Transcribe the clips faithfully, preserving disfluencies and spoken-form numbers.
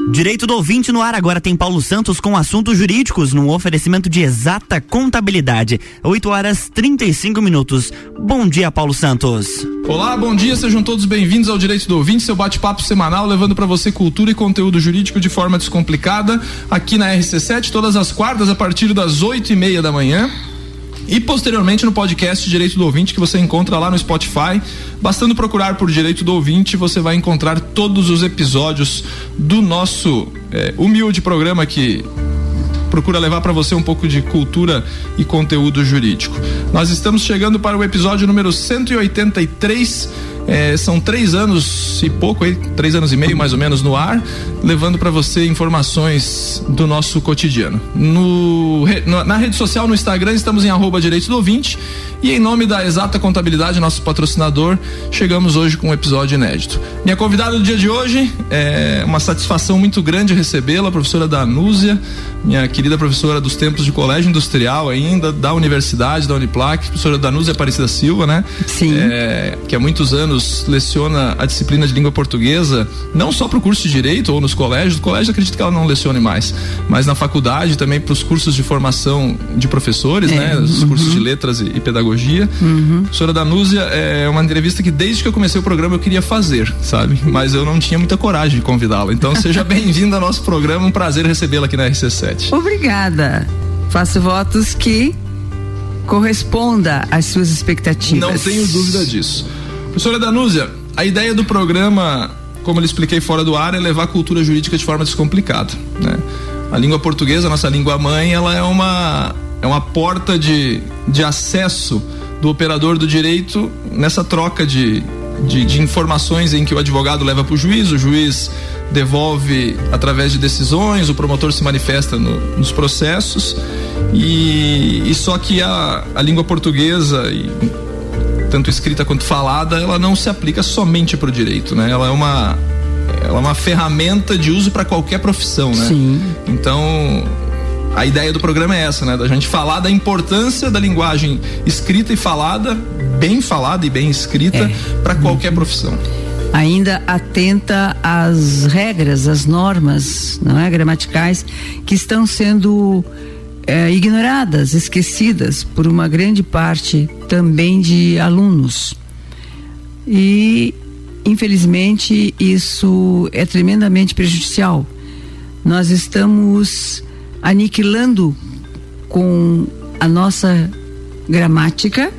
Direito do ouvinte no ar, agora tem Paulo Santos com assuntos jurídicos no oferecimento de Exata Contabilidade. oito horas trinta e cinco minutos. Bom dia, Paulo Santos. Olá, bom dia, sejam todos bem-vindos ao Direito do Ouvinte, seu bate-papo semanal levando para você cultura e conteúdo jurídico de forma descomplicada, aqui na R C sete, todas as quartas a partir das oito e meia da manhã. E posteriormente no podcast Direito do Ouvinte, que você encontra lá no Spotify. Bastando procurar por Direito do Ouvinte, você vai encontrar todos os episódios do nosso é, humilde programa que procura levar para você um pouco de cultura e conteúdo jurídico. Nós estamos chegando para o episódio número cento e oitenta e três. É, são três anos e pouco, aí, três anos e meio mais ou menos no ar, levando para você informações do nosso cotidiano. No, no, na rede social, no Instagram, estamos em arroba Direito do Ouvinte, e em nome da Exata Contabilidade, nosso patrocinador, chegamos hoje com um episódio inédito. Minha convidada do dia de hoje, é uma satisfação muito grande recebê-la, a professora Danúzia, minha querida professora dos tempos de colégio industrial ainda, da universidade, da Uniplac, professora Danúzia Aparecida Silva, né? Sim. É, que há muitos anos leciona a disciplina de língua portuguesa, não só para o curso de Direito ou nos colégios, no colégio acredito que ela não lecione mais, mas na faculdade também para os cursos de formação de professores, é, né? Os uhum. cursos de letras e, e pedagogia. Uhum. Professora Danúzia, é uma entrevista que desde que eu comecei o programa eu queria fazer, sabe? Mas eu não tinha muita coragem de convidá-la, então seja bem-vinda ao nosso programa, um prazer recebê-la aqui na R C sete. Obrigada, faço votos que corresponda às suas expectativas. Não tenho dúvida disso. Professora Danúzia, a ideia do programa, como eu expliquei fora do ar, é levar a cultura jurídica de forma descomplicada, né? A língua portuguesa, a nossa língua mãe, ela é uma, é uma porta de, de acesso do operador do direito nessa troca de, de, de informações em que o advogado leva para o juiz, o juiz devolve através de decisões, o promotor se manifesta no, nos processos, e, e só que a, a língua portuguesa, e tanto escrita quanto falada, ela não se aplica somente para o direito, né? Ela é uma, ela é uma ferramenta de uso para qualquer profissão, né? Sim. Então, a ideia do programa é essa, né? Da gente falar da importância da linguagem escrita e falada, bem falada e bem escrita, é. para qualquer profissão. Ainda atenta às regras, às normas, não é, gramaticais, que estão sendo É, ignoradas, esquecidas por uma grande parte também de alunos. E, infelizmente, isso é tremendamente prejudicial. Nós estamos aniquilando com a nossa gramática,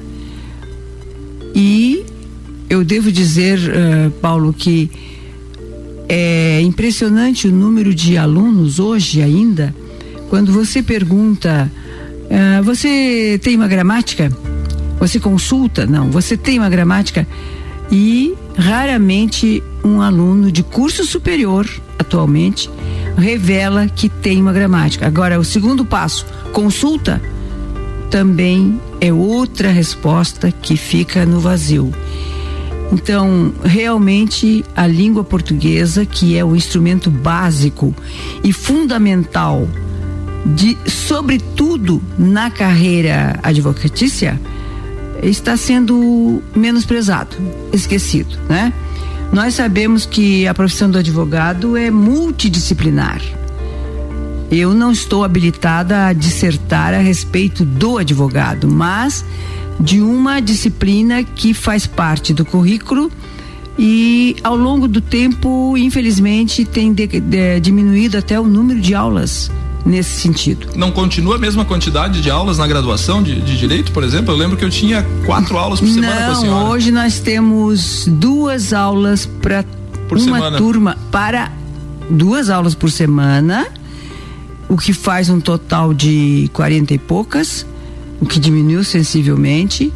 e eu devo dizer, uh, Paulo, que é impressionante o número de alunos hoje ainda. Quando você pergunta, uh, você tem uma gramática? Você consulta? Não, você tem uma gramática? E raramente um aluno de curso superior, atualmente, revela que tem uma gramática. Agora, o segundo passo, consulta, também é outra resposta que fica no vazio. Então, realmente, a língua portuguesa, que é o instrumento básico e fundamental de, sobretudo na carreira advocatícia, está sendo menosprezado, esquecido, né? Nós sabemos que a profissão do advogado é multidisciplinar. Eu não estou habilitada a dissertar a respeito do advogado, mas de uma disciplina que faz parte do currículo e, ao longo do tempo, infelizmente, tem de, de, diminuído até o número de aulas nesse sentido. Não continua a mesma quantidade de aulas na graduação de, de Direito, por exemplo? Eu lembro que eu tinha quatro aulas por semana com a senhora. Não, hoje nós temos duas aulas para uma semana. turma, para duas aulas por semana, o que faz um total de quarenta e poucas, o que diminuiu sensivelmente,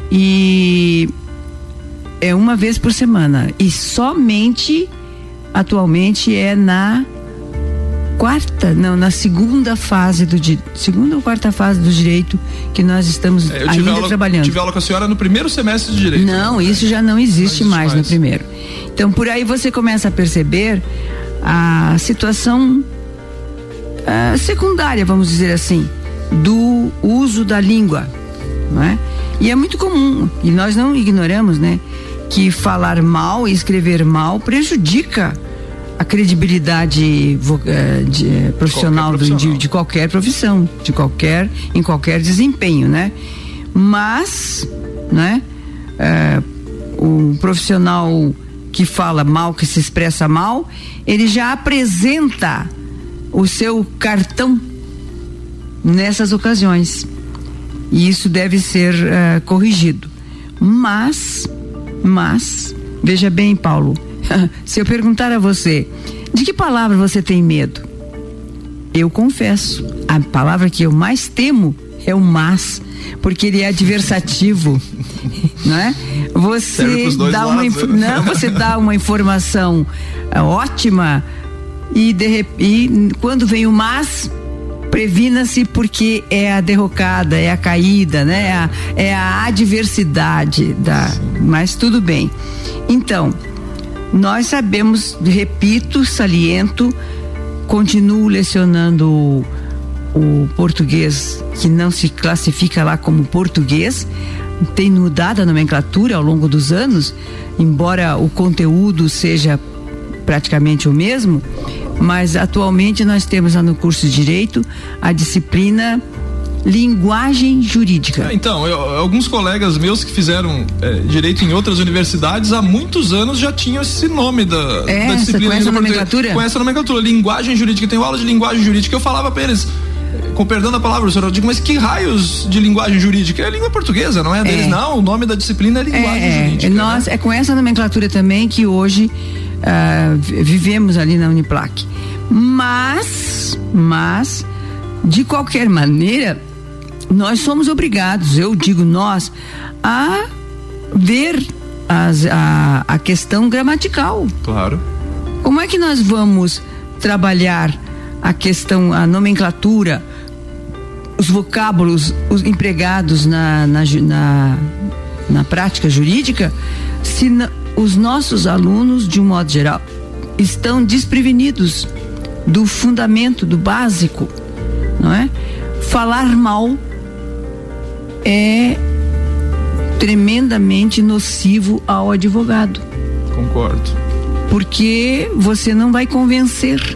e é uma vez por semana, e somente atualmente é na quarta, não, na segunda fase do segunda ou quarta fase do direito que nós estamos é, ainda aula, trabalhando. Eu tive aula com a senhora no primeiro semestre de direito. Não, né? Isso já não existe, não existe mais, mais no primeiro. Então, por aí você começa a perceber a situação uh, secundária, vamos dizer assim, do uso da língua, não é? E é muito comum, e nós não ignoramos, né, que falar mal e escrever mal prejudica a credibilidade de, de, profissional, profissional. Do, de, de qualquer profissão, de qualquer, em qualquer desempenho, né? Mas, né? É, o profissional que fala mal, que se expressa mal, ele já apresenta o seu cartão nessas ocasiões. E isso deve ser uh, corrigido. Mas, mas, veja bem, Paulo, se eu perguntar a você, de que palavra você tem medo? Eu confesso, a palavra que eu mais temo é o mas, porque ele é adversativo, não é? Você dá uma lados, né? Não, você dá uma informação uh, ótima e, de, e quando vem o mas, previna-se, porque é a derrocada, é a caída, né? É a, é a adversidade da, mas tudo bem. Então, nós sabemos, repito, saliento, continuo lecionando o, o português, que não se classifica lá como português, tem mudado a nomenclatura ao longo dos anos, embora o conteúdo seja praticamente o mesmo, mas atualmente nós temos lá no curso de Direito a disciplina Linguagem Jurídica. Então, eu, alguns colegas meus que fizeram é, Direito em outras universidades há muitos anos já tinham esse nome da, é, da disciplina. Com essa nomenclatura? Com essa nomenclatura, Linguagem Jurídica. Tem aula de Linguagem Jurídica, eu falava pra eles, com perdão da palavra, professor, eu digo, mas que raios de linguagem jurídica? É a língua portuguesa, não é deles? É. Não, o nome da disciplina é Linguagem é, Jurídica. Nós, né? É com essa nomenclatura também que hoje uh, vivemos ali na Uniplac. Mas, mas, de qualquer maneira, nós somos obrigados, eu digo nós, a ver as, a, a questão gramatical. Claro. Como é que nós vamos trabalhar a questão, a nomenclatura, os vocábulos os empregados na, na, na, na prática jurídica, se na, os nossos alunos, de um modo geral, estão desprevenidos do fundamento, do básico, não é? Falar mal é tremendamente nocivo ao advogado. Concordo. Porque você não vai convencer.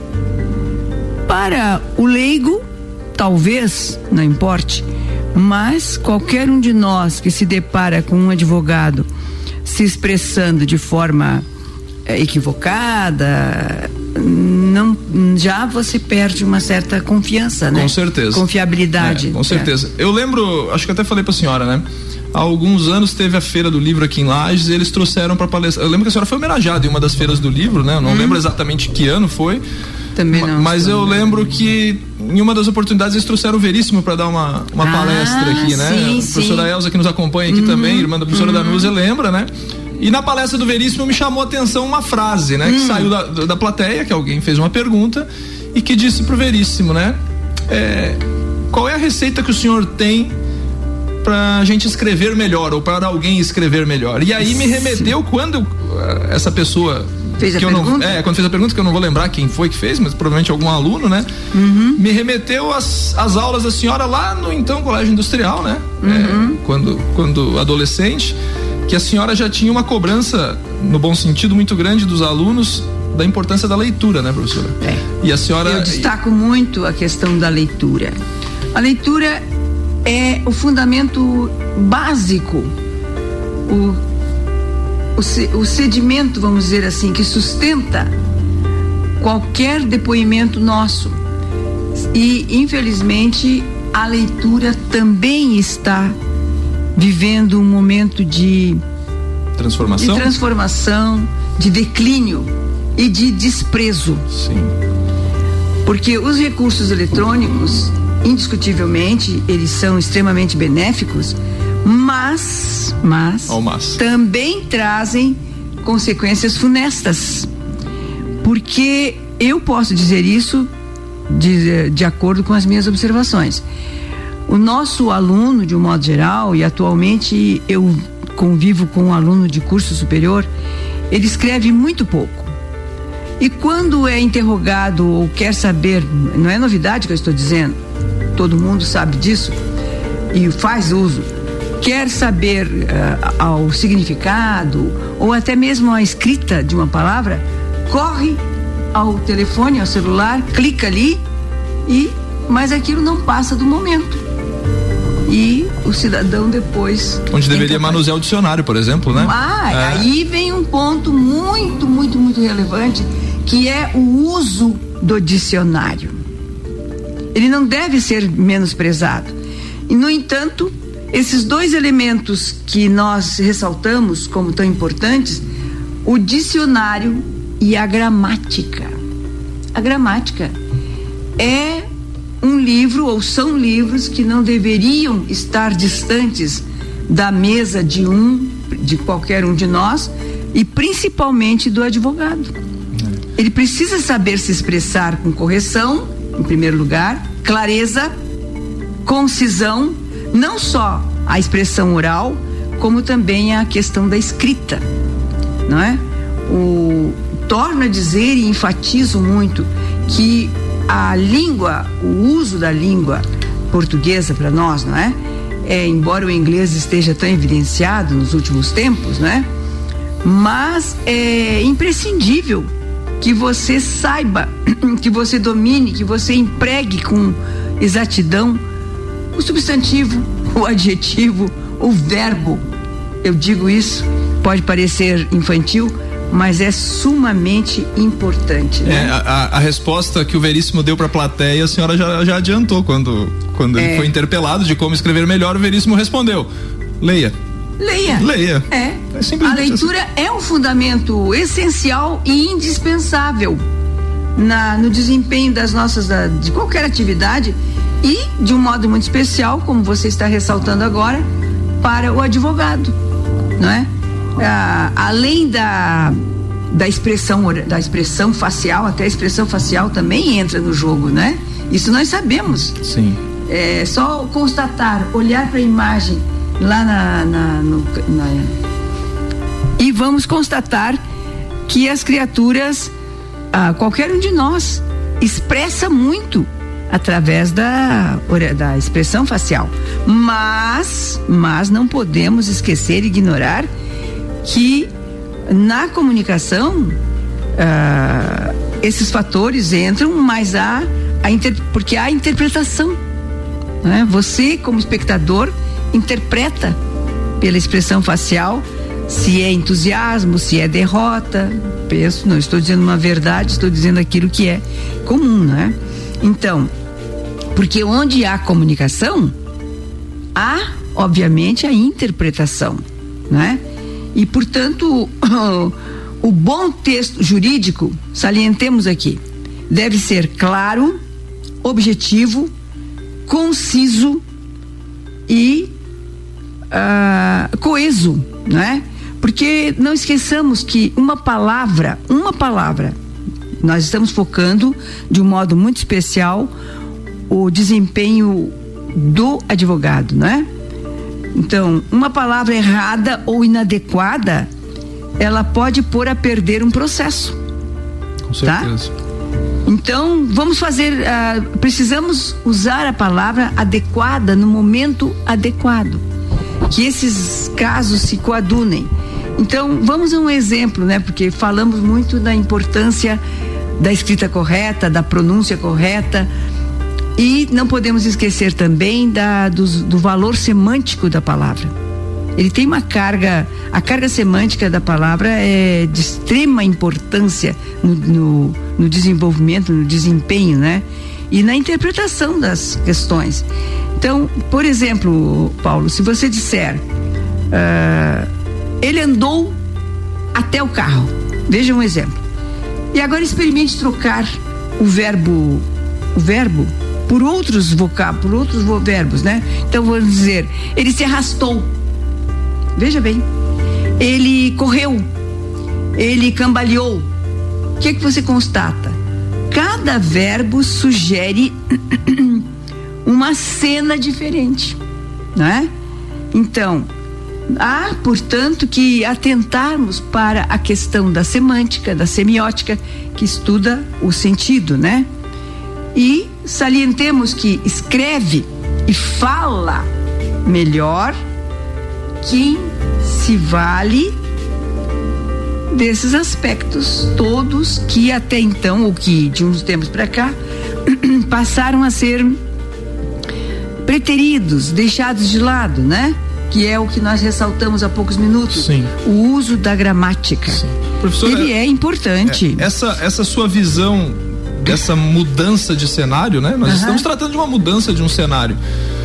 Para o leigo, talvez não importe, mas qualquer um de nós que se depara com um advogado se expressando de forma é, equivocada, não, já você perde uma certa confiança, né? Com certeza. Confiabilidade. É, com certeza. É. Eu lembro, acho que até falei pra senhora, né? Há alguns anos teve a Feira do Livro aqui em Lages e eles trouxeram pra palestra. Eu lembro que a senhora foi homenageada em uma das feiras do livro, né? Eu não hum. lembro exatamente que ano foi. Também não. Mas eu lembro que em uma das oportunidades eles trouxeram o Veríssimo para dar uma, uma ah, palestra aqui, né? Sim, a professora sim. Elza, que nos acompanha aqui uhum, também, irmã da professora uhum. Danúzia, lembra, né? E na palestra do Veríssimo me chamou a atenção uma frase, né? Uhum. Que saiu da, da plateia, que alguém fez uma pergunta e que disse pro Veríssimo, né? É, qual é a receita que o senhor tem pra gente escrever melhor ou para alguém escrever melhor? E aí me remeteu quando essa pessoa fez a que eu pergunta? Não, é, quando fez a pergunta, que eu não vou lembrar quem foi que fez, mas provavelmente algum aluno, né? Uhum. Me remeteu às, às aulas da senhora lá no então Colégio Industrial, né? Uhum. É, quando, quando adolescente, que a senhora já tinha uma cobrança, no bom sentido, muito grande dos alunos da importância da leitura, né, professora? É. E a senhora... Eu destaco muito a questão da leitura. A leitura é o fundamento básico, o o sedimento, vamos dizer assim, que sustenta qualquer depoimento nosso. E, infelizmente, a leitura também está vivendo um momento de transformação, de, transformação, de declínio e de desprezo. Sim. Porque os recursos eletrônicos, indiscutivelmente, eles são extremamente benéficos, mas, mas, oh, mas também trazem consequências funestas, porque eu posso dizer isso de, de acordo com as minhas observações. O nosso aluno, de um modo geral, e atualmente eu convivo com um aluno de curso superior, ele escreve muito pouco. E quando é interrogado ou quer saber, não é novidade que eu estou dizendo, todo mundo sabe disso e faz uso, quer saber uh, ao significado ou até mesmo a escrita de uma palavra, corre ao telefone, ao celular, clica ali, e mas aquilo não passa do momento. E o cidadão depois... Onde deveria manusear o dicionário, por exemplo, né? Ah, é. Aí vem um ponto muito, muito, muito relevante, que é o uso do dicionário. Ele não deve ser menosprezado. E, no entanto, esses dois elementos que nós ressaltamos como tão importantes, o dicionário e a gramática. A gramática é um livro, ou são livros, que não deveriam estar distantes da mesa de um, de qualquer um de nós, e principalmente do advogado. Ele precisa saber se expressar com correção, em primeiro lugar, clareza, concisão, não só a expressão oral, como também a questão da escrita, não é? O, torno a dizer e enfatizo muito que a língua, o uso da língua portuguesa para nós, não é? É, embora o inglês esteja tão evidenciado nos últimos tempos, não é? Mas é imprescindível que você saiba, que você domine, que você empregue com exatidão o substantivo, o adjetivo, o verbo. Eu digo isso, pode parecer infantil, mas é sumamente importante, né? É, a, a resposta que o Veríssimo deu para a plateia, a senhora já, já adiantou quando, quando é. ele foi interpelado de como escrever melhor. O Veríssimo respondeu: leia. Leia. Leia. É. é a leitura assim. É um fundamento essencial e indispensável na, no desempenho das nossas, da, de qualquer atividade, e de um modo muito especial, como você está ressaltando agora, para o advogado, não é? Ah, além da, da expressão da expressão facial, até a expressão facial também entra no jogo, né? Isso nós sabemos. Sim. É só constatar, olhar para a imagem lá na, na, no, na e vamos constatar que as criaturas, ah, qualquer um de nós, expressa muito através da, da expressão facial, mas mas não podemos esquecer e ignorar que na comunicação ah, esses fatores entram, mas há a inter, porque há a interpretação, né? Você, como espectador, interpreta pela expressão facial se é entusiasmo, se é derrota. Penso, não estou dizendo uma verdade, estou dizendo aquilo que é comum, né? Então, porque onde há comunicação, há, obviamente, a interpretação, né? E, portanto, o, o bom texto jurídico, salientemos aqui, deve ser claro, objetivo, conciso e uh, coeso, né? Porque não esqueçamos que uma palavra, uma palavra, nós estamos focando de um modo muito especial o desempenho do advogado, né? Então, uma palavra errada ou inadequada, ela pode pôr a perder um processo. Com certeza. Tá? Então, vamos fazer, uh, precisamos usar a palavra adequada no momento adequado, que esses casos se coadunem. Então, vamos a um exemplo, né? Porque falamos muito da importância da escrita correta, da pronúncia correta, e não podemos esquecer também da, do, do valor semântico da palavra. Ele tem uma carga, a carga semântica da palavra é de extrema importância no, no, no desenvolvimento, no desempenho, né? E na interpretação das questões. Então, por exemplo, Paulo, se você disser uh, ele andou até o carro, veja um exemplo. E agora experimente trocar o verbo, o verbo por outros vocábulos, por outros verbos, né? Então vamos dizer, ele se arrastou. Veja bem, ele correu, ele cambaleou. O que é que você constata? Cada verbo sugere uma cena diferente, não é? Então, há, portanto, que atentarmos para a questão da semântica, da semiótica, que estuda o sentido, né? E salientemos que escreve e fala melhor quem se vale desses aspectos todos que até então, ou que de uns tempos para cá, passaram a ser preteridos, deixados de lado, né? Que é o que nós ressaltamos há poucos minutos. Sim. O uso da gramática. Sim. Professora, ele é importante. É, essa, essa sua visão dessa mudança de cenário, né? Nós uhum. estamos tratando de uma mudança de um cenário.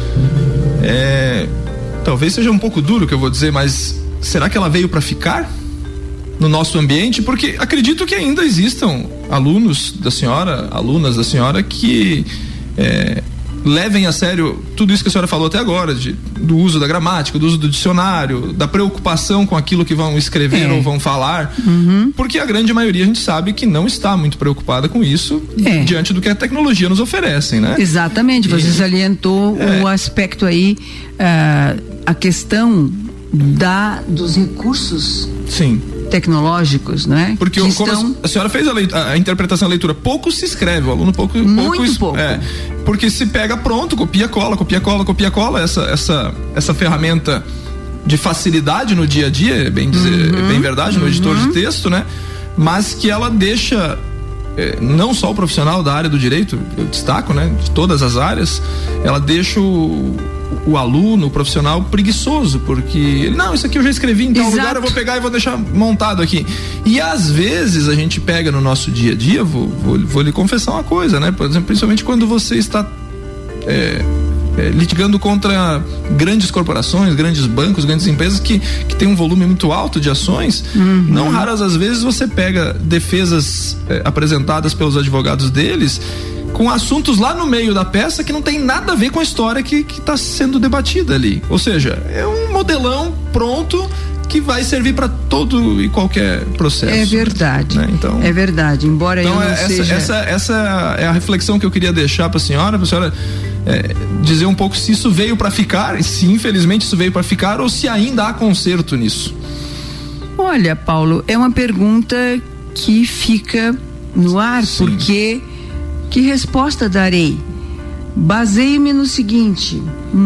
É, talvez seja um pouco duro o que eu vou dizer, mas será que ela veio para ficar no nosso ambiente? Porque acredito que ainda existam alunos da senhora, alunas da senhora que é, levem a sério tudo isso que a senhora falou até agora, de, do uso da gramática, do uso do dicionário, da preocupação com aquilo que vão escrever é. ou vão falar, uhum. porque a grande maioria a gente sabe que não está muito preocupada com isso é. diante do que a tecnologia nos oferece, né? Exatamente, e, você salientou é. o aspecto aí, uh, a questão da, dos recursos. Sim. Tecnológicos, né? Porque que como estão... a senhora fez a, leitura, a interpretação da leitura, pouco se escreve, o aluno pouco, muito pouco, pouco. É, porque se pega pronto, copia, cola, copia, cola, copia, cola, essa, essa, essa ferramenta de facilidade no dia a dia, é bem dizer, uhum, é bem verdade, uhum. no editor de texto, né? Mas que ela deixa é, não só o profissional da área do direito, eu destaco, né? De todas as áreas, ela deixa o o aluno, o profissional preguiçoso, porque ele, não, isso aqui eu já escrevi em tal Exato. lugar, eu vou pegar e vou deixar montado aqui. E às vezes a gente pega no nosso dia a dia, vou, vou, vou lhe confessar uma coisa, né? Por exemplo, principalmente quando você está é, é, litigando contra grandes corporações, grandes bancos, grandes empresas que, que tem um volume muito alto de ações, uhum. não raras às vezes você pega defesas é, apresentadas pelos advogados deles com assuntos lá no meio da peça que não tem nada a ver com a história que está sendo debatida ali. Ou seja, é um modelão pronto que vai servir para todo e qualquer processo. É verdade. Né? Então, é verdade. Embora então eu não essa, seja... essa, essa é a reflexão que eu queria deixar para a senhora, para a senhora é, dizer um pouco se isso veio para ficar, se infelizmente isso veio para ficar ou se ainda há conserto nisso. Olha, Paulo, é uma pergunta que fica no ar, Sim. porque que resposta darei? Baseio-me no seguinte: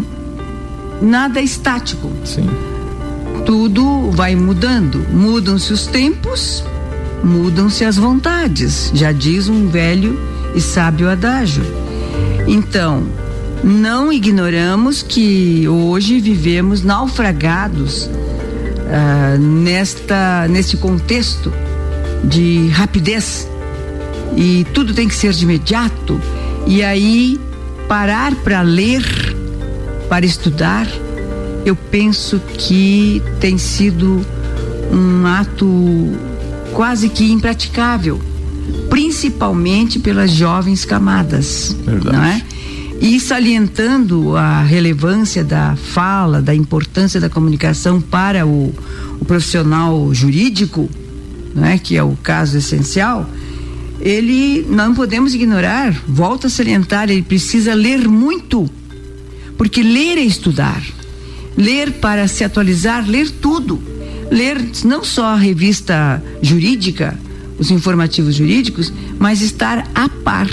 nada é estático. Sim. Tudo vai mudando. Mudam-se os tempos, mudam-se as vontades. Já diz um velho e sábio adágio. Então, não ignoramos que hoje vivemos naufragados ah, nesta, neste contexto de rapidez. E tudo tem que ser de imediato, e aí parar para ler, para estudar, eu penso que tem sido um ato quase que impraticável, principalmente pelas jovens camadas. Verdade. Não é? E salientando a relevância da fala, da importância da comunicação para o, o profissional jurídico, não é? Que é o caso essencial. Ele, não podemos ignorar, volto a salientar, ele precisa ler muito, porque ler é estudar, ler para se atualizar, ler tudo, ler não só a revista jurídica, os informativos jurídicos, mas estar a par.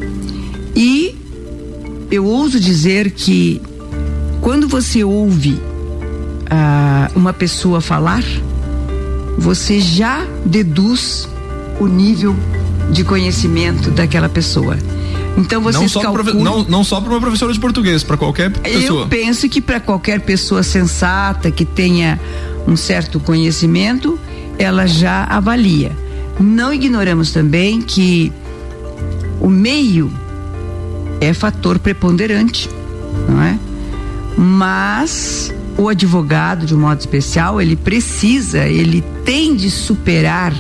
E eu ouso dizer que quando você ouve ah, uma pessoa falar, você já deduz o nível de conhecimento daquela pessoa. Então vocês não só calculam... profe... não, não só para uma professora de português, para qualquer pessoa. Eu penso que para qualquer pessoa sensata que tenha um certo conhecimento, ela já avalia. Não ignoramos também que o meio é fator preponderante, não é? Mas o advogado, de um modo especial, ele precisa, ele tem de superar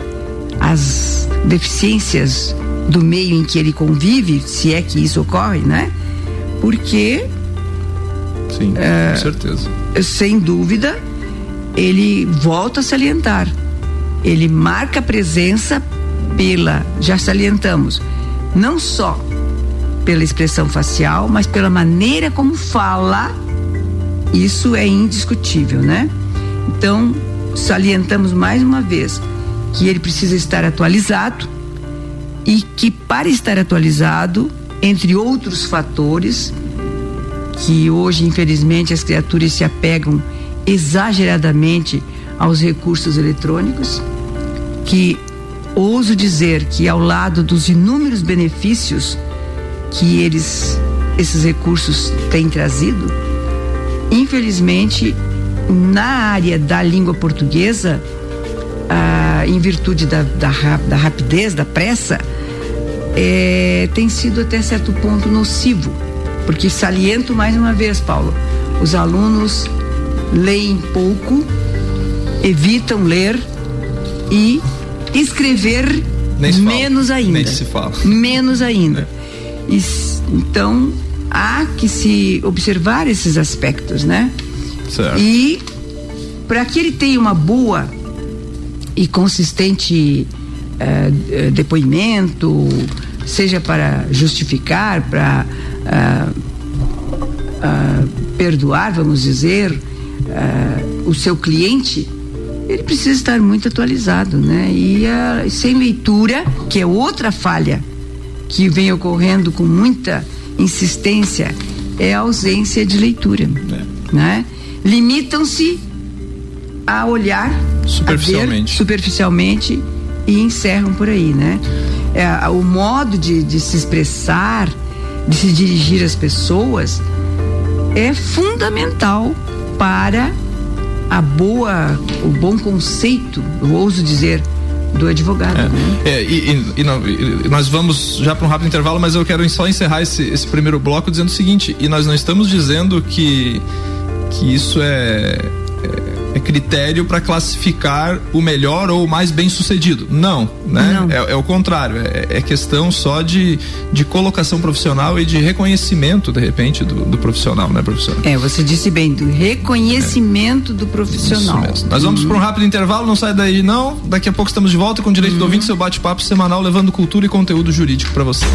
as deficiências do meio em que ele convive, se é que isso ocorre, né? Porque sim, é, com certeza. Sem dúvida, ele volta a salientar. Ele marca presença pela, já salientamos, não só pela expressão facial, mas pela maneira como fala. Isso é indiscutível, né? Então, salientamos mais uma vez que ele precisa estar atualizado e que, para estar atualizado, entre outros fatores, que hoje, infelizmente, as criaturas se apegam exageradamente aos recursos eletrônicos, que ouso dizer que, ao lado dos inúmeros benefícios que eles, esses recursos têm trazido, infelizmente, na área da língua portuguesa, ah, em virtude da, da, da rapidez, da pressa, é, tem sido até certo ponto nocivo, porque saliento mais uma vez, Paulo, os alunos leem pouco, evitam ler e escrever menos fala, ainda. Nem se fala. Menos ainda. É. E, então, há que se observar esses aspectos, né? Certo. E para que ele tenha uma boa e consistente uh, depoimento, seja para justificar, para uh, uh, perdoar, vamos dizer, uh, o seu cliente, ele precisa estar muito atualizado, né? E uh, sem leitura, que é outra falha que vem ocorrendo com muita insistência, é a ausência de leitura, é. né? Limitam-se a olhar superficialmente, a ver, superficialmente e encerram por aí, né? É, o modo de, de se expressar, de se dirigir às pessoas é fundamental para a boa, o bom conceito, eu ouso dizer, do advogado. É, né? é, e, e, e, não, e nós vamos já para um rápido intervalo, mas eu quero só encerrar esse, esse primeiro bloco dizendo o seguinte: e nós não estamos dizendo que que isso é, é, é critério para classificar o melhor ou o mais bem sucedido. Não, né? Não. É, é o contrário, é, é questão só de, de colocação profissional e de reconhecimento, de repente, do, do profissional, né, professor? É, você disse bem, do reconhecimento é. do profissional. Isso mesmo. Nós vamos uhum. para um rápido intervalo, não sai daí não, daqui a pouco estamos de volta com o Direito uhum. do Ouvinte, seu bate-papo semanal, levando cultura e conteúdo jurídico para você.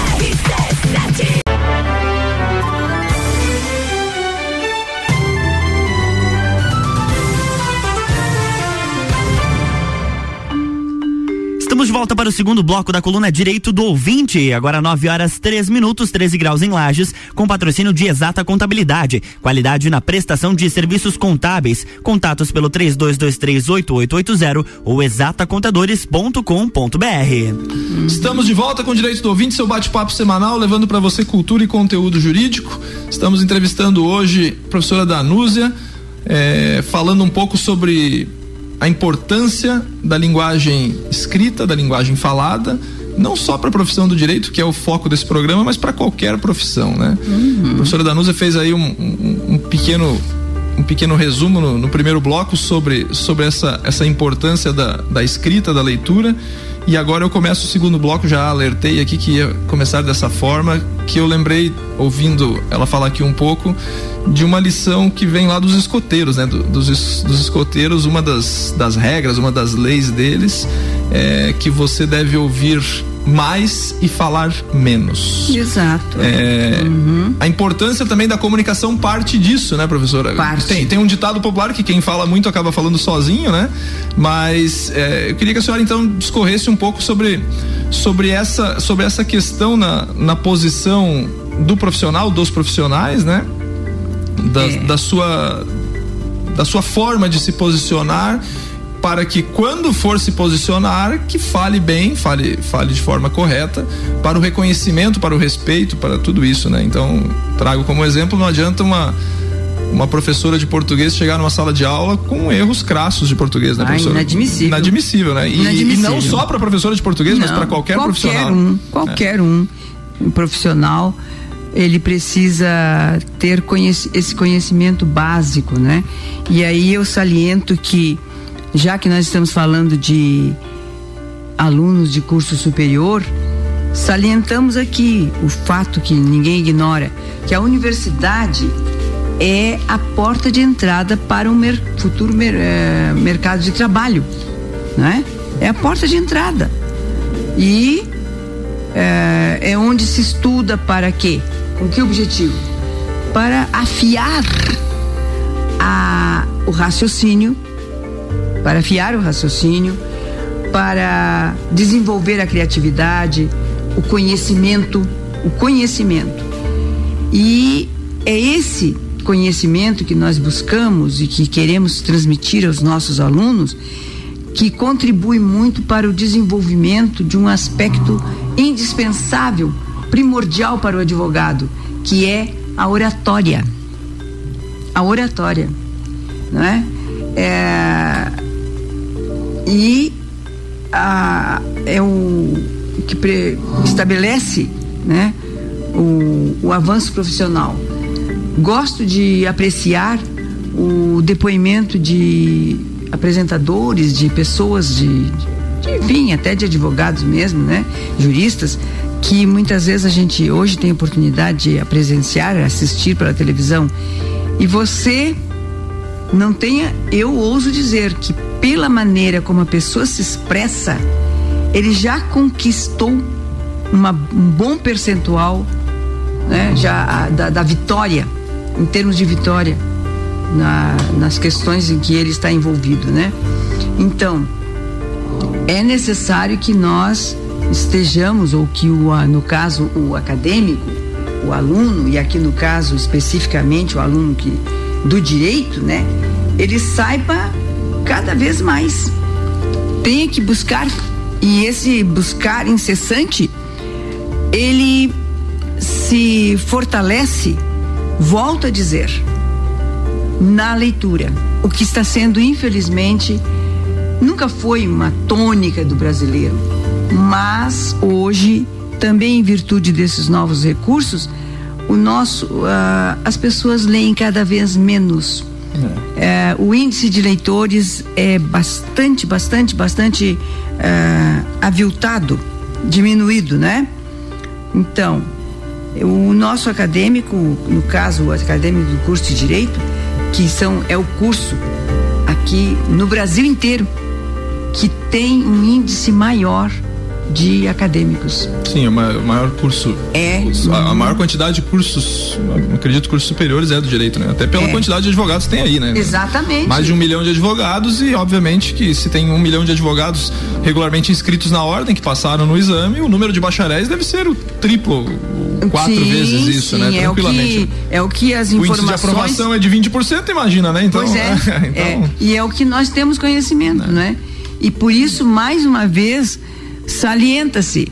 Estamos de volta para o segundo bloco da coluna Direito do Ouvinte. Agora nove horas três minutos, treze graus em Lages, com patrocínio de Exata Contabilidade. Qualidade na prestação de serviços contábeis. Contatos pelo três dois dois três, oito oito oito zero ou exata contadores ponto com ponto b r. Estamos de volta com o Direito do Ouvinte, seu bate-papo semanal, levando para você cultura e conteúdo jurídico. Estamos entrevistando hoje a professora Danúzia, é, falando um pouco sobre a importância da linguagem escrita, da linguagem falada, não só para a profissão do direito, que é o foco desse programa, mas para qualquer profissão, né? Uhum. A professora Danúzia fez aí um, um, um pequeno um pequeno resumo no, no primeiro bloco sobre, sobre essa, essa importância da, da escrita, da leitura, e agora eu começo o segundo bloco, já alertei aqui que ia começar dessa forma, que eu lembrei, ouvindo ela falar aqui um pouco, de uma lição que vem lá dos escoteiros, né? Do, dos, dos escoteiros, uma das, das regras, uma das leis deles é que você deve ouvir mais e falar menos. Exato. É, uhum. A importância também da comunicação parte disso, né, professora? Parte. Tem, tem um ditado popular que quem fala muito acaba falando sozinho, né? Mas é, eu queria que a senhora então discorresse um pouco sobre, sobre, essa, sobre essa questão na, na posição do profissional, dos profissionais, né? Da, é. da sua da sua forma de se posicionar, para que quando for se posicionar, que fale bem, fale, fale de forma correta, para o reconhecimento, para o respeito, para tudo isso, né? Então, trago como exemplo, não adianta uma uma professora de português chegar numa sala de aula com erros crassos de português, né, professora? Ah, inadmissível. Inadmissível, né? E, inadmissível. e não só para professora de português, não, mas para qualquer, qualquer profissional. Um, qualquer é. um, um profissional, ele precisa ter conhec- esse conhecimento básico, né? E aí eu saliento que, já que nós estamos falando de alunos de curso superior, salientamos aqui o fato que ninguém ignora, que a universidade é a porta de entrada para um mer- futuro mer- eh, mercado de trabalho, né? É a porta de entrada. E eh, é onde se estuda para quê? Com que objetivo? Para afiar a, o raciocínio, para afiar o raciocínio, para desenvolver a criatividade, o conhecimento, o conhecimento. E é esse conhecimento que nós buscamos e que queremos transmitir aos nossos alunos, que contribui muito para o desenvolvimento de um aspecto indispensável, primordial para o advogado, que é a oratória. A oratória, não é? É e a, é o que pre, estabelece, né, o, o avanço profissional. Gosto de apreciar o depoimento de apresentadores, de pessoas de, de, enfim, até de advogados mesmo, né, juristas, que muitas vezes a gente hoje tem oportunidade de presenciar, assistir pela televisão, e você não tenha, eu ouso dizer que pela maneira como a pessoa se expressa, ele já conquistou uma, um bom percentual, né, já a, da, da vitória, em termos de vitória, na, nas questões em que ele está envolvido, né? Então, é necessário que nós estejamos, ou que o, no caso o acadêmico, o aluno, e aqui no caso especificamente o aluno que, do direito, né, ele saiba cada vez mais, tenha que buscar, e esse buscar incessante, ele se fortalece, volto a dizer, na leitura, o que está sendo, infelizmente, nunca foi uma tônica do brasileiro, mas hoje, também em virtude desses novos recursos, o nosso, uh, as pessoas leem cada vez menos. É. Uh, o índice de leitores é bastante, bastante, bastante uh, aviltado, diminuído, né? Então, o nosso acadêmico, no caso o acadêmico do curso de Direito, que são, é o curso aqui no Brasil inteiro que tem um índice maior de acadêmicos. Sim, o maior curso. É. A, a maior quantidade de cursos, acredito, cursos superiores é do direito, né? Até pela é. quantidade de advogados que tem aí, né? Exatamente. Mais de um milhão de advogados, e obviamente que se tem um milhão de advogados regularmente inscritos na ordem, que passaram no exame, o número de bacharéis deve ser o triplo, quatro sim, vezes isso, sim, né? Tranquilamente. É o que, é o que as informações... O índice de aprovação é de vinte por cento, imagina, né? Então, pois é, então... é. E é o que nós temos conhecimento, é. né? E por isso, mais uma vez, salienta-se,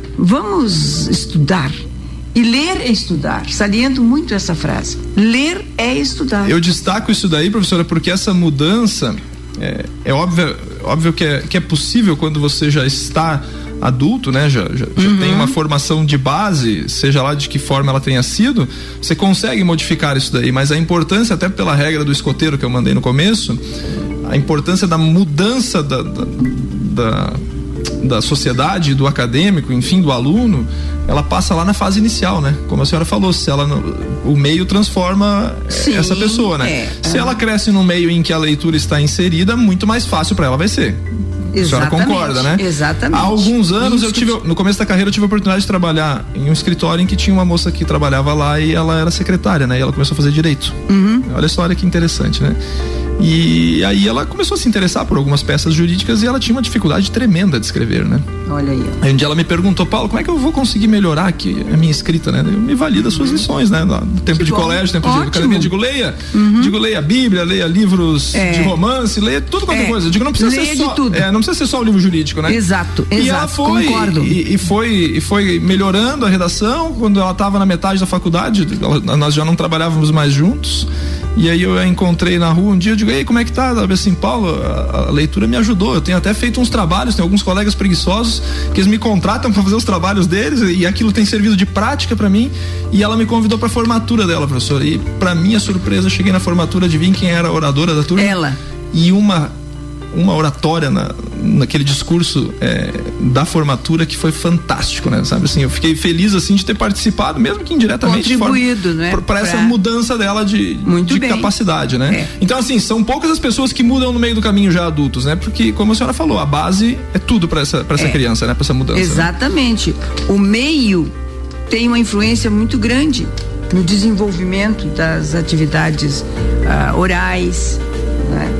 vamos estudar. E ler é estudar. Saliento muito essa frase. Ler é estudar. Eu destaco isso daí, professora, porque essa mudança é, é óbvio, óbvio que, é, que é possível quando você já está adulto, né? Já, já, uhum. já tem uma formação de base, seja lá de que forma ela tenha sido, você consegue modificar isso daí, mas a importância, até pela regra do escoteiro que eu mandei no começo, a importância da mudança da, da, da da sociedade, do acadêmico, enfim, do aluno, ela passa lá na fase inicial, né? Como a senhora falou, se ela, o meio transforma Sim, essa pessoa, né? É, se é. ela cresce no meio em que a leitura está inserida, muito mais fácil para ela vai ser. Exatamente, a senhora concorda, né? Exatamente. Há alguns anos eu tive, no começo da carreira eu tive a oportunidade de trabalhar em um escritório em que tinha uma moça que trabalhava lá e ela era secretária, né? E ela começou a fazer direito. Uhum. Olha só, olha que interessante, né? E aí ela começou a se interessar por algumas peças jurídicas e ela tinha uma dificuldade tremenda de escrever, né? Olha aí. Aí um dia ela me perguntou: Paulo, como é que eu vou conseguir melhorar aqui a minha escrita, né? Eu me valida as suas lições, né? No tempo que de bom. colégio, tempo Ótimo. de academia, digo, leia, uhum. digo, leia a Bíblia, leia livros é. de romance, leia tudo qualquer é. coisa. Eu digo, não precisa leia ser só, tudo. É, não precisa ser só o livro jurídico, né? Exato, e exato, ela foi, concordo. E, e foi, e foi melhorando a redação. Quando ela estava na metade da faculdade, ela, nós já não trabalhávamos mais juntos. E aí eu a encontrei na rua um dia, eu digo, ei, como é que tá? Ela assim, Paulo, a, a leitura me ajudou, eu tenho até feito uns trabalhos, tem alguns colegas preguiçosos que eles me contratam para fazer os trabalhos deles e aquilo tem servido de prática para mim. E ela me convidou para a formatura dela, professora, e para minha surpresa, eu cheguei na formatura, adivinha quem era a oradora da turma? Ela. E uma uma oratória na, naquele discurso é, da formatura que foi fantástico, né? Sabe assim, eu fiquei feliz assim de ter participado, mesmo que indiretamente, contribuído, né? Para essa pra... mudança dela de, de capacidade, né? É. Então assim, são poucas as pessoas que mudam no meio do caminho já adultos, né? Porque, como a senhora falou, a base é tudo para essa, pra essa é. criança, né? Para essa mudança. Exatamente. Né? O meio tem uma influência muito grande no desenvolvimento das atividades uh, orais, né?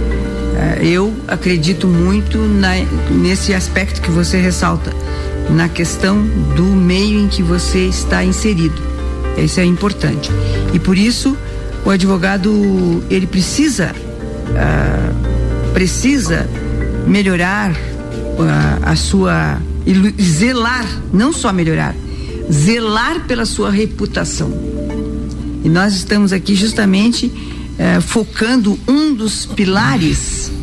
Eu acredito muito na, nesse aspecto que você ressalta, na questão do meio em que você está inserido. Isso é importante. E por isso o advogado ele precisa uh, precisa melhorar a, a sua, e zelar, não só melhorar, zelar pela sua reputação. E nós estamos aqui justamente eh, focando um dos pilares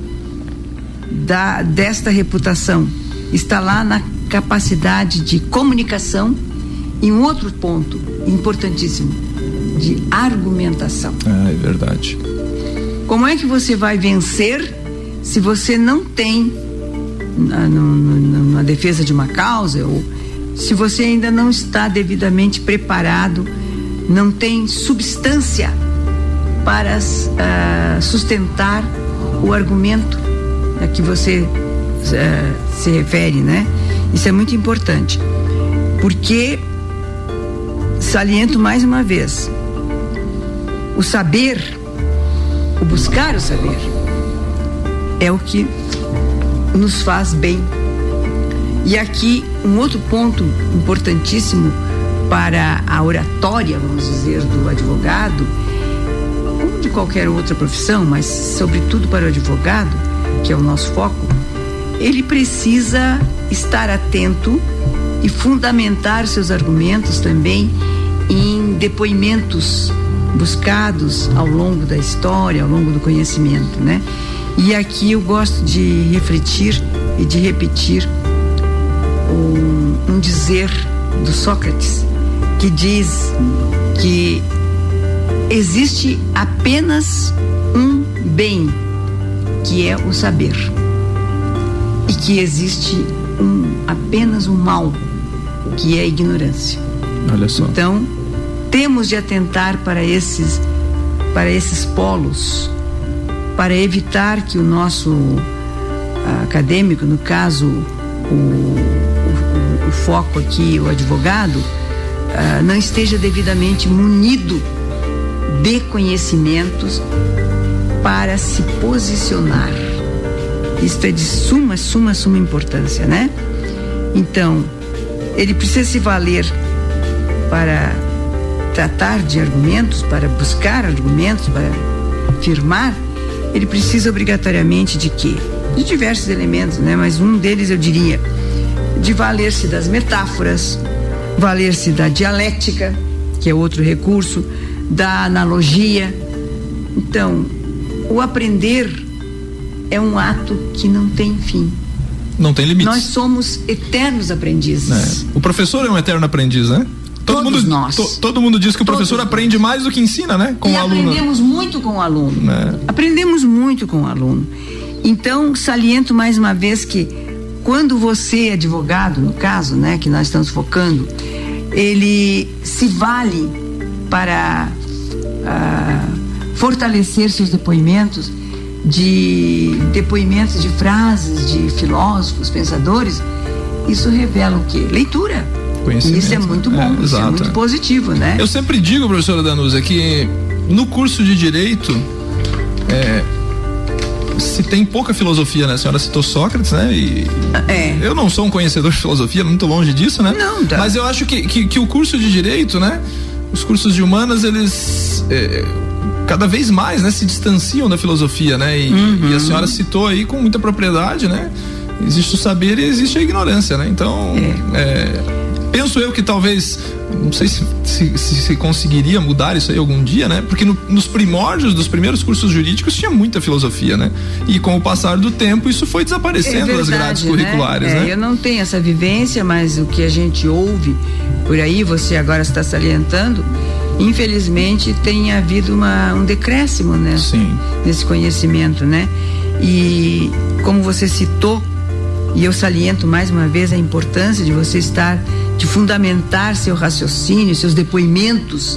da, desta reputação. Está lá na capacidade de comunicação e um outro ponto importantíssimo, de argumentação. Ah, é verdade. Como é que você vai vencer se você não tem na, no, na defesa de uma causa, ou se você ainda não está devidamente preparado, não tem substância para uh, sustentar o argumento a que você uh, se refere, né? Isso é muito importante, porque saliento mais uma vez, o saber, o buscar o saber é o que nos faz bem. E aqui um outro ponto importantíssimo para a oratória, vamos dizer, do advogado, ou de qualquer outra profissão, mas sobretudo para o advogado, que é o nosso foco, ele precisa estar atento e fundamentar seus argumentos também em depoimentos buscados ao longo da história, ao longo do conhecimento, né? E aqui eu gosto de refletir e de repetir um, um dizer do Sócrates, que diz que existe apenas um bem, que é o saber, e que existe um, apenas um mal, que é a ignorância. Olha só. Então, temos de atentar para esses, para esses polos, para evitar que o nosso uh, acadêmico, no caso, o, o, o foco aqui, o advogado, uh, não esteja devidamente munido de conhecimentos para se posicionar. Isto é de suma, suma, suma importância, né? Então, ele precisa se valer para tratar de argumentos, para buscar argumentos, para afirmar. Ele precisa obrigatoriamente de quê? De diversos elementos, né? Mas um deles eu diria de valer-se das metáforas, valer-se da dialética, que é outro recurso, da analogia. Então, o aprender é um ato que não tem fim. Não tem limites. Nós somos eternos aprendizes. É. O professor é um eterno aprendiz, né? Todo Todos mundo, nós. To, todo mundo diz que o Todos professor nós. aprende mais do que ensina, né? Com e o aluno. aprendemos muito com o aluno. É. Aprendemos muito com o aluno. Então, saliento mais uma vez que quando você é advogado, no caso, né, que nós estamos focando, ele se vale para uh, fortalecer seus depoimentos de depoimentos de frases de filósofos, pensadores. Isso revela o quê? Leitura. E isso é muito bom, é, isso exato, é muito é. positivo, né? Eu sempre digo, professora Danusa, que no curso de Direito é, se tem pouca filosofia, né? A senhora citou Sócrates, né? E é. Eu não sou um conhecedor de filosofia, muito longe disso, né? Não, tá. Mas eu acho que, que, que o curso de Direito, né? Os cursos de Humanas, eles é, cada vez mais, né? Se distanciam da filosofia, né? E, uhum. e a senhora citou aí com muita propriedade, né? Existe o saber e existe a ignorância, né? Então, é. É, penso eu que talvez, não sei se, se, se conseguiria mudar isso aí algum dia, né? Porque no, nos primórdios dos primeiros cursos jurídicos tinha muita filosofia, né? E com o passar do tempo isso foi desaparecendo é verdade, das grades curriculares, né? É, né? Eu não tenho essa vivência, mas o que a gente ouve por aí, você agora está salientando, infelizmente tem havido uma, um decréscimo, né? Sim. Nesse conhecimento, né? E como você citou, e eu saliento mais uma vez a importância de você estar, de fundamentar seu raciocínio, seus depoimentos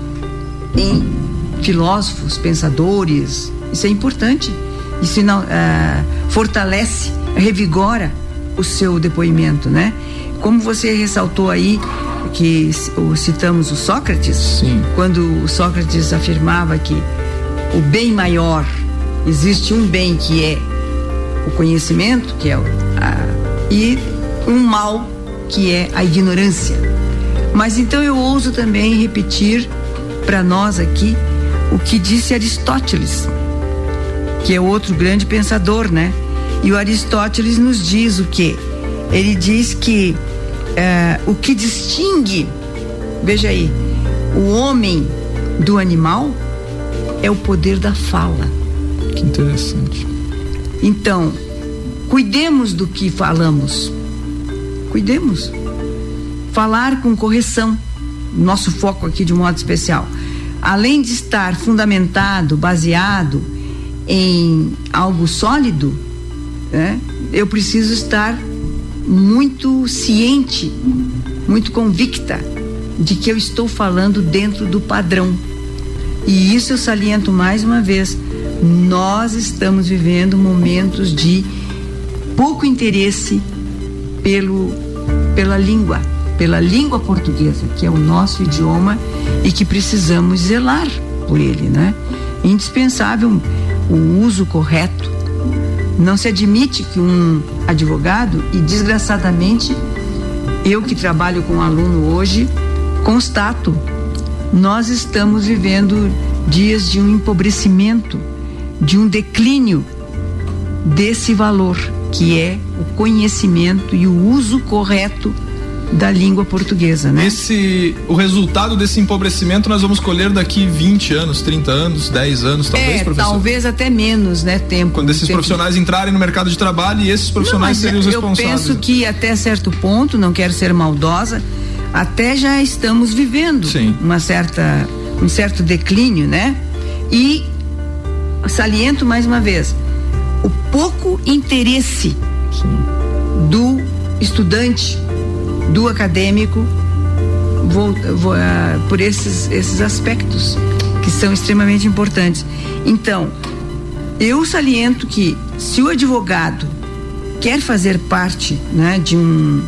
em filósofos, pensadores. Isso é importante. Isso não, uh, fortalece, revigora o seu depoimento, né? Como você ressaltou aí, que citamos o Sócrates, Sim. quando o Sócrates afirmava que o bem maior, existe um bem que é o conhecimento, que é o, a, e um mal que é a ignorância. Mas então eu ouso também repetir para nós aqui o que disse Aristóteles, que é outro grande pensador, né? E o Aristóteles nos diz o quê? Ele diz que é, o que distingue, veja aí, o homem do animal é o poder da fala. Que interessante. Então, cuidemos do que falamos. Cuidemos. Falar com correção. Nosso foco aqui de modo especial. Além de estar fundamentado, baseado em algo sólido, né, eu preciso estar muito ciente, muito convicta de que eu estou falando dentro do padrão. E isso eu saliento mais uma vez. Nós estamos vivendo momentos de pouco interesse pelo, pela língua, pela língua portuguesa, que é o nosso idioma e que precisamos zelar por ele, né? Indispensável o uso correto. Não se admite que um advogado, e desgraçadamente, eu que trabalho com um aluno hoje, constato, nós estamos vivendo dias de um empobrecimento, de um declínio desse valor, que é o conhecimento e o uso correto da língua portuguesa, né? Esse, o resultado desse empobrecimento nós vamos colher daqui vinte anos, trinta anos, dez anos, talvez, é, professor? Talvez até menos, né, tempo. Quando esses tempo. profissionais entrarem no mercado de trabalho e esses profissionais não, seriam os responsáveis. Eu penso que até certo ponto, não quero ser maldosa, até já estamos vivendo Sim. uma certa, um certo declínio, né? E saliento mais uma vez, o pouco interesse Sim. do estudante, do acadêmico, vou, vou, uh, por esses, esses aspectos que são extremamente importantes. Então, eu saliento que se o advogado quer fazer parte, né, de um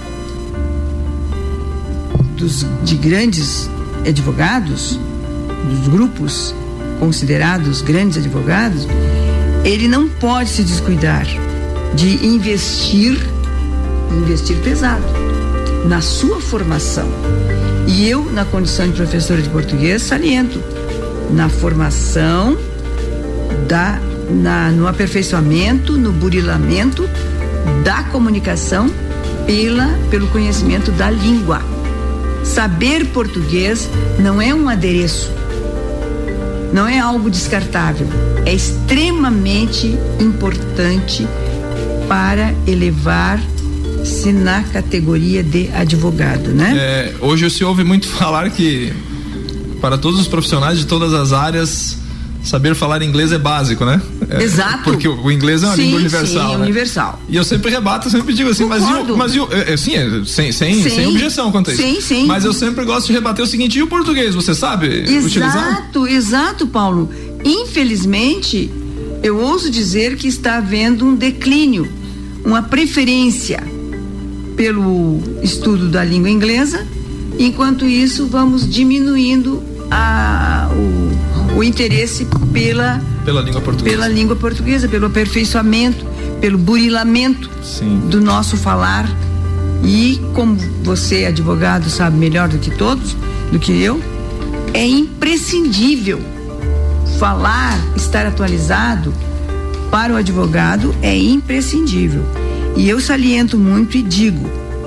dos, de grandes advogados, dos grupos considerados grandes advogados, ele não pode se descuidar de investir, investir pesado na sua formação. E eu, na condição de professora de português, saliento na formação, da, na, no aperfeiçoamento, no burilamento da comunicação pela, pelo conhecimento da língua. Saber português não é um adereço, não é algo descartável, é extremamente importante para elevar-se na categoria de advogado, né? É, hoje se ouve muito falar que para todos os profissionais de todas as áreas, saber falar inglês é básico, né? É, Exato. Porque o, o inglês é uma sim, língua universal, sim, é né? universal. E eu sempre rebato, eu sempre digo assim, Concordo. mas e o, mas e o, é, sim, é, sem, sem, Sim. sem objeção quanto a isso. Sim, sim. Mas eu sempre gosto de rebater o seguinte, e o português, você sabe Exato, utilizar? Exato, exato, Paulo. Infelizmente, eu ouso dizer que está havendo um declínio, uma preferência pelo estudo da língua inglesa, enquanto isso vamos diminuindo a, o, o interesse pela, pela língua portuguesa. Pela língua portuguesa, pelo aperfeiçoamento, pelo burilamento Sim. do nosso falar. E como você, advogado, sabe melhor do que todos, do que eu, é imprescindível falar, estar atualizado para o advogado, é imprescindível. E eu saliento muito e digo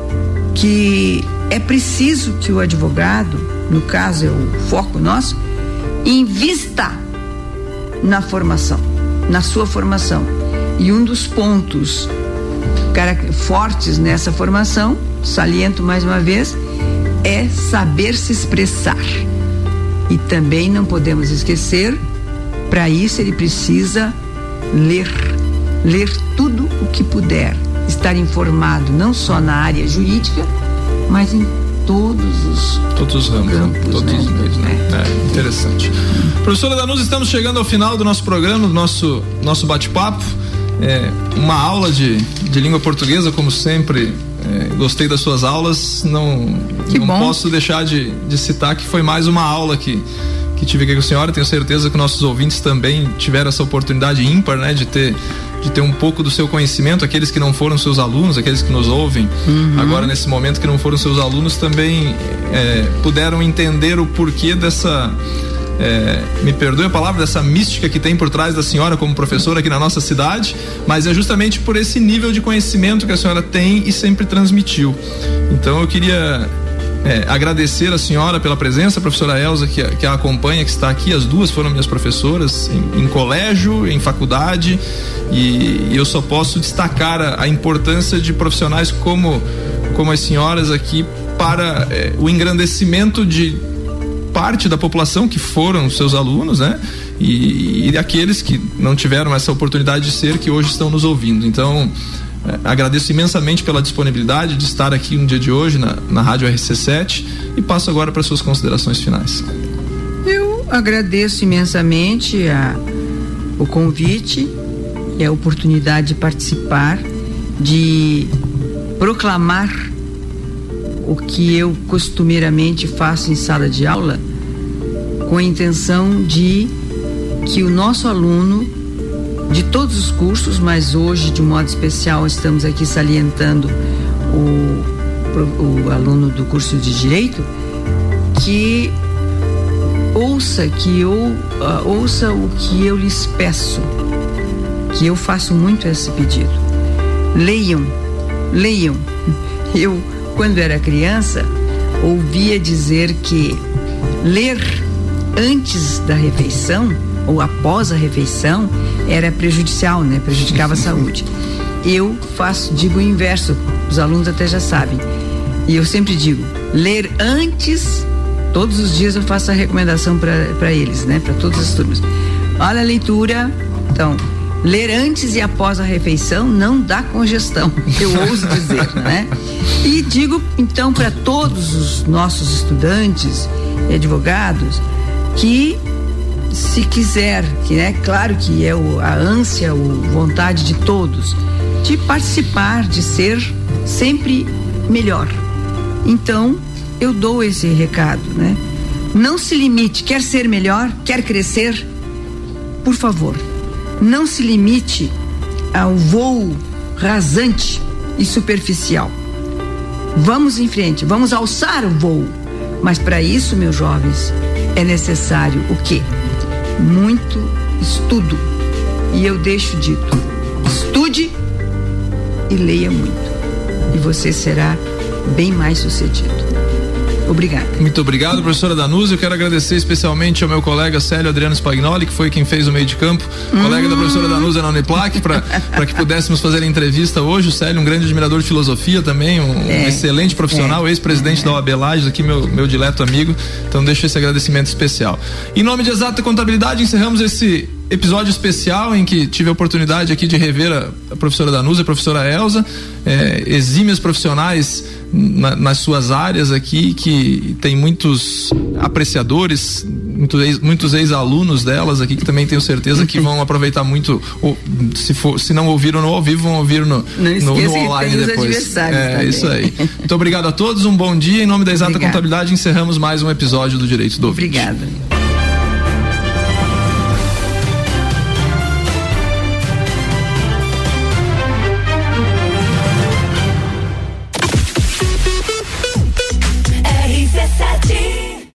que é preciso que o advogado, no caso é o foco nosso, invista na formação, na sua formação. E um dos pontos fortes nessa formação, saliento mais uma vez, é saber se expressar. E também não podemos esquecer, para isso ele precisa ler, ler tudo o que puder, estar informado não só na área jurídica, mas em todos os todos os ramos, campos, né? Todos né? os meios, né? É, interessante. Professora Danusa, estamos chegando ao final do nosso programa, do nosso, nosso bate-papo. É, uma aula de, de língua portuguesa, como sempre. É, gostei das suas aulas. Não, não posso deixar de, de citar que foi mais uma aula que, que tive aqui com a senhora. Tenho certeza que nossos ouvintes também tiveram essa oportunidade ímpar, né, de ter de ter um pouco do seu conhecimento, aqueles que não foram seus alunos, aqueles que nos ouvem uhum. agora nesse momento que não foram seus alunos também é, puderam entender o porquê dessa é, me perdoe a palavra, dessa mística que tem por trás da senhora como professora aqui na nossa cidade, mas é justamente por esse nível de conhecimento que a senhora tem e sempre transmitiu. Então eu queria é, agradecer a senhora pela presença, a professora Elza que, que a acompanha, que está aqui, as duas foram minhas professoras em, em colégio, em faculdade, e, e eu só posso destacar a, a importância de profissionais como, como as senhoras aqui para é, o engrandecimento de parte da população que foram seus alunos, né? E, e aqueles que não tiveram essa oportunidade de ser, que hoje estão nos ouvindo. Então, é, agradeço imensamente pela disponibilidade de estar aqui no dia de hoje na, na Rádio R C sete e passo agora para suas considerações finais. Eu agradeço imensamente a, o convite e a oportunidade de participar, de proclamar o que eu costumeiramente faço em sala de aula, com a intenção de que o nosso aluno de todos os cursos, mas hoje de modo especial estamos aqui salientando o, o aluno do curso de Direito, que ouça, que eu, uh, ouça o que eu lhes peço, que eu faço muito esse pedido. Leiam, leiam. Eu, quando era criança, ouvia dizer que ler antes da refeição ou após a refeição era prejudicial, né? Prejudicava a saúde. Eu faço, digo o inverso, os alunos até já sabem. E eu sempre digo, ler antes, todos os dias eu faço a recomendação para eles, né? Para todas as turmas. Olha a leitura, então, ler antes e após a refeição não dá congestão, eu ouso dizer, né? E digo então para todos os nossos estudantes e advogados que, se quiser, que é claro que é o, a ânsia, a vontade de todos, de participar, de ser sempre melhor. Então, eu dou esse recado, né? Não se limite, quer ser melhor, quer crescer, por favor, não se limite ao voo rasante e superficial. Vamos em frente, vamos alçar o voo. Mas para isso, meus jovens, é necessário o quê? Muito estudo. E eu deixo dito, estude e leia muito. E você será bem mais sucedido. Obrigada. Muito obrigado, professora Danusa. Eu quero agradecer especialmente ao meu colega Célio Adriano Spagnoli, que foi quem fez o meio de campo, hum. colega da professora Danusa na Uniplac, para que pudéssemos fazer a entrevista hoje. O Célio, um grande admirador de filosofia também, um é. excelente profissional, é. ex-presidente é. da O A B Lages, aqui meu, meu dileto amigo. Então deixo esse agradecimento especial. Em nome de Exata Contabilidade, encerramos esse episódio especial em que tive a oportunidade aqui de rever a, a professora Danusa e a professora Elza, é, exímios profissionais na, nas suas áreas aqui, que tem muitos apreciadores, muitos, ex, muitos ex-alunos delas aqui, que também tenho certeza que vão aproveitar muito, ou, se, for, se não ouviram no ao vivo, vão ouvir no, no, no online depois. É, também. Isso aí. Muito obrigado a todos, um bom dia. Em nome da Exata Obrigada. Contabilidade, encerramos mais um episódio do Direito do Ouvinte. Obrigada.